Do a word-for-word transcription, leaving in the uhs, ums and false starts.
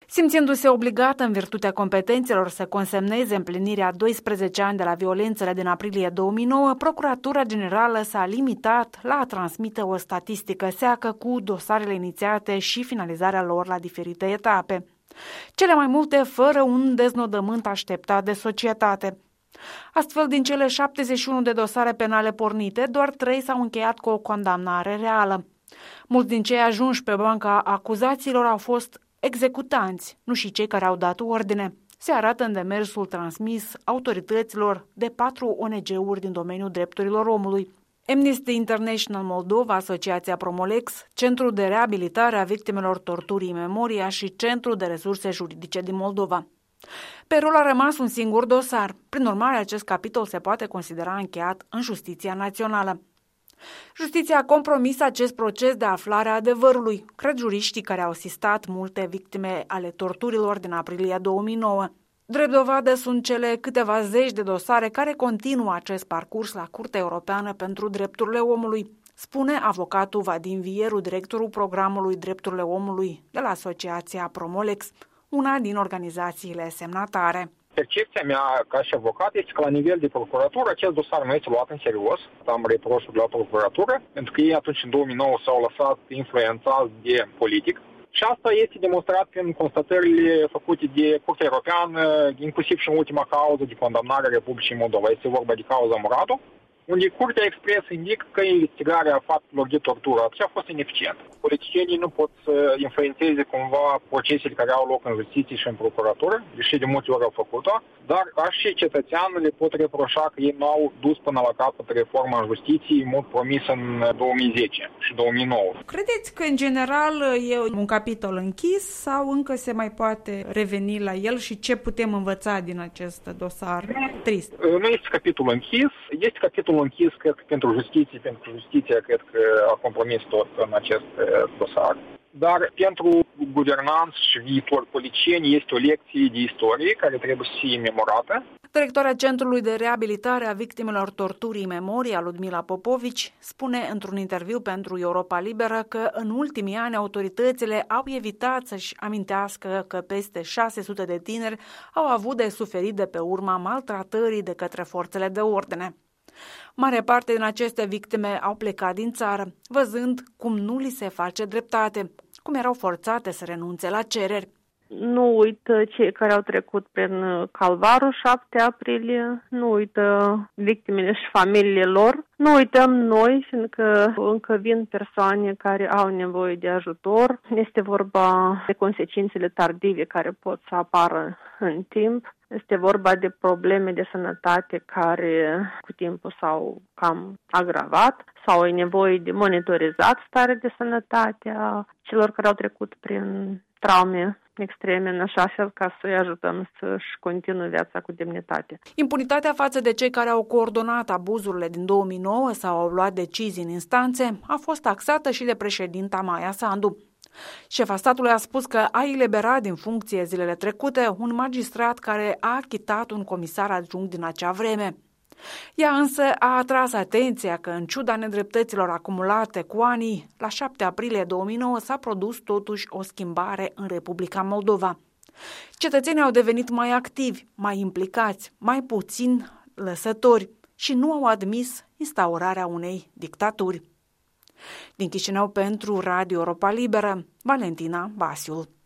Simțindu-se obligată în virtutea competențelor să consemneze împlinirea a doisprezece ani de la violențele din aprilie două mii nouă, Procuratura Generală s-a limitat la a transmite o statistică seacă cu dosarele inițiate și finalizarea lor la diferite etape. Cele mai multe fără un deznodământ așteptat de societate. Astfel, din cele șaptezeci și unu de dosare penale pornite, doar trei s-au încheiat cu o condamnare reală. Mulți din cei ajunși pe banca acuzațiilor au fost executanți, nu și cei care au dat ordine. Se arată în demersul transmis autorităților de patru O N G-uri din domeniul drepturilor omului: Amnesty International Moldova, Asociația Promolex, Centrul de Reabilitare a Victimelor Torturii Memoria și Centrul de Resurse Juridice din Moldova. Pe rol a rămas un singur dosar. Prin urmare, acest capitol se poate considera încheiat în Justiția Națională. Justiția a compromis acest proces de aflare a adevărului, cred juriștii care au asistat multe victime ale torturilor din aprilie două mii nouă. Drept dovadă sunt cele câteva zeci de dosare care continuă acest parcurs la Curtea Europeană pentru Drepturile Omului, spune avocatul Vadim Vieru, directorul programului Drepturile Omului de la Asociația Promolex, una din organizațiile semnatare. Percepția mea ca și avocat este că la nivel de procuratură acest dosar nu este luat în serios. Am reproșuri la procuratură, pentru că ei atunci în două mii nouă s-au lăsat influențați de politic. Și asta este demonstrat prin constatările făcute de Curtea Europeană, inclusiv și în ultima cauză de condamnare a Republicii Moldova. Este vorba de cauza Muradu, unde Curtea Expres indică că investigarea faptelor de tortură a fost ineficientă. Politicienii nu pot să influențeze cumva procesele care au loc în justiție și în procuratură, deși de multe ori au făcut-o, dar ca și cetățeanul le pot reproșa că ei nu au dus până la capăt reforma în justiție, mult promis în două mii zece și două mii nouă. Credeți că în general e un capitol închis sau încă se mai poate reveni la el și ce putem învăța din acest dosar trist? Nu este capitolul închis, este capitolul închis, cred că pentru justiție, pentru justiția, cred că a compromis tot în acest dosar. Dar pentru guvernanță și viitor politicieni este o lecție de istorie care trebuie să fie memorată. Directoarea Centrului de Reabilitare a Victimelor Torturii Memoria, Ludmila Popovici, spune într-un interviu pentru Europa Liberă că în ultimii ani autoritățile au evitat să-și amintească că peste șase sute de tineri au avut de suferit de pe urma maltratării de către forțele de ordine. Mare parte din aceste victime au plecat din țară, văzând cum nu li se face dreptate, cum erau forțate să renunțe la cereri. Nu uită cei care au trecut prin calvarul șapte aprilie, nu uită victimele și familiile lor, nu uităm noi, fiindcă încă vin persoane care au nevoie de ajutor. Este vorba de consecințele tardive care pot să apară în timp. Este vorba de probleme de sănătate care cu timpul s-au cam agravat sau e nevoie de monitorizat starea de sănătate a celor care au trecut prin traume extreme, în așa fel ca să-i ajutăm să-și continue viața cu demnitate. Impunitatea față de cei care au coordonat abuzurile din două mii nouă sau au luat decizii în instanțe a fost taxată și de președinta Maia Sandu. Șefa statului a spus că a eliberat din funcție zilele trecute un magistrat care a achitat un comisar adjunct din acea vreme. Ea însă a atras atenția că, în ciuda nedreptăților acumulate cu anii, la șapte aprilie două mii nouă s-a produs totuși o schimbare în Republica Moldova. Cetățenii au devenit mai activi, mai implicați, mai puțin lăsători și nu au admis instaurarea unei dictaturi. Din Chișinău pentru Radio Europa Liberă, Valentina Basiul.